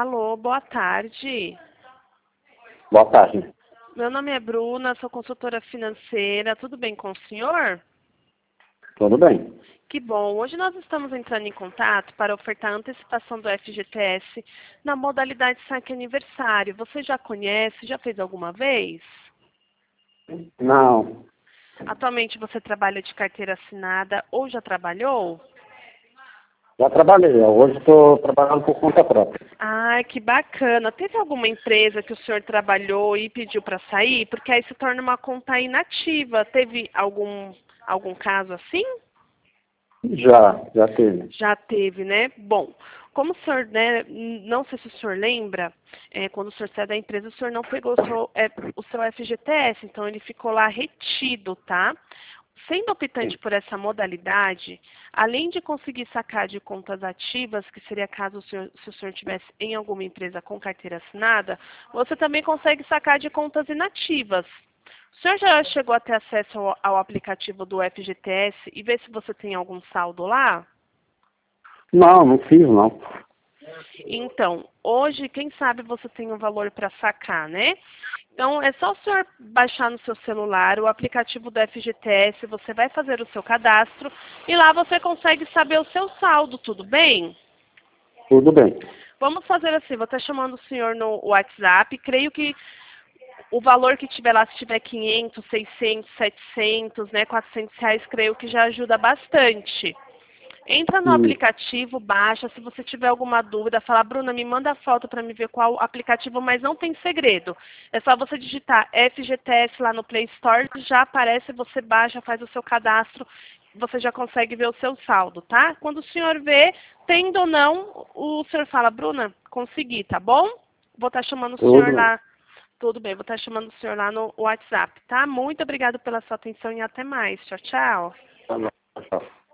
Alô, boa tarde. Boa tarde. Meu nome é Bruna, sou consultora financeira. Tudo bem com o senhor? Tudo bem. Que bom. Hoje nós estamos entrando em contato para ofertar a antecipação do FGTS na modalidade saque aniversário. Você já conhece? Já fez alguma vez? Não, Atualmente você trabalha de carteira assinada ou já trabalhou? já trabalhei. Hoje estou trabalhando por conta própria. Ai, que bacana. Teve alguma empresa que o senhor trabalhou e pediu para sair? Porque aí se torna uma conta inativa. Teve algum caso assim? Já teve. Já teve, né? Bom, como o senhor, né, não sei se o senhor lembra, quando o senhor saiu da empresa, o senhor não pegou o seu FGTS, então ele ficou lá retido, tá? Sendo optante por essa modalidade, além de conseguir sacar de contas ativas, que seria caso se o senhor estivesse em alguma empresa com carteira assinada, você também consegue sacar de contas inativas. O senhor já chegou a ter acesso ao aplicativo do FGTS e ver se você tem algum saldo lá? Não fiz, não. Então, hoje, quem sabe você tem um valor para sacar, né? Então, é só o senhor baixar no seu celular o aplicativo do FGTS, você vai fazer o seu cadastro e lá você consegue saber o seu saldo, tudo bem? Tudo bem. Vamos fazer assim, vou estar chamando o senhor no WhatsApp, creio que o valor que tiver lá, se tiver 500, 600, 700, né, R$ 400, creio que já ajuda bastante. Entra no Hum, aplicativo, baixa. Se você tiver alguma dúvida, fala, Bruna, me manda a foto para me ver qual aplicativo, mas não tem segredo. É só você digitar FGTS lá no Play Store, já aparece, você baixa, faz o seu cadastro, você já consegue ver o seu saldo, tá? Quando o senhor vê, tendo ou não, o senhor fala, Bruna, consegui, tá bom? Vou estar chamando o senhor tudo bem. lá. Tudo bem, vou estar chamando o senhor lá no WhatsApp, tá? Muito obrigada pela sua atenção e até mais. Tchau, tchau. Tá bom. Tchau.